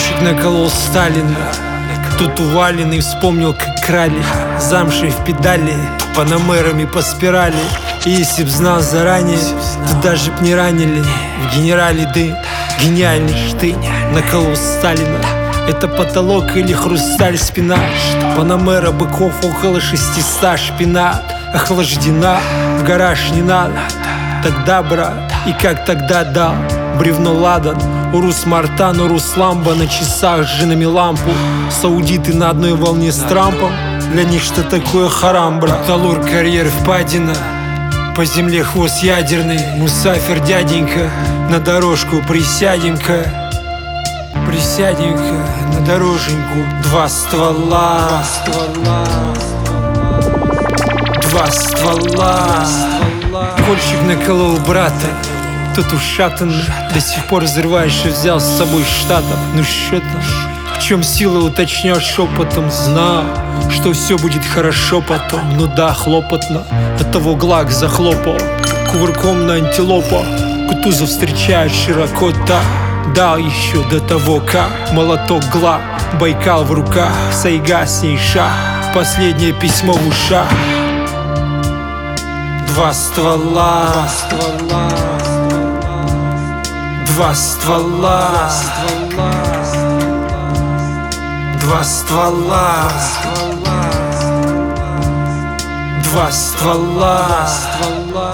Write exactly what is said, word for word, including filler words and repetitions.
Укольчик наколол Сталина. Тут уваленный вспомнил, как крали замши в педали, панамерами по спирали. И если б знал заранее, то даже б не ранили. В генерале дым, гениальный штык наколол Сталина. Это потолок или хрусталь спина. Панамера быков около шестиста. Шпина охлаждена, в гараж не надо. Тогда, брат, и как тогда дал бревно ладан. Урус Мартан, Урус Ламба на часах с женами лампу. Саудиты на одной волне с Трампом. Для них что такое харам, брат? Талур, карьер, впадина. По земле хвост ядерный. Мусафир, дяденька, на дорожку присядем-ка. Присядем-ка на дороженьку. Два ствола, два ствола. Кольчик наколол брата. Тот ушатан, до сих пор взрываешь и взял с собой штатов. Ну что там? В чем сила, уточняешь шепотом. Знал, что все будет хорошо потом. Ну да, хлопотно. От того глак захлопал кувырком на антилопа. Кутузов встречает широко так. Дал еще до того, как молоток гла. Байкал в руках, сайга с ней шаг. Последнее письмо в ушах. Два ствола, два ствола, два ствола, два ствола.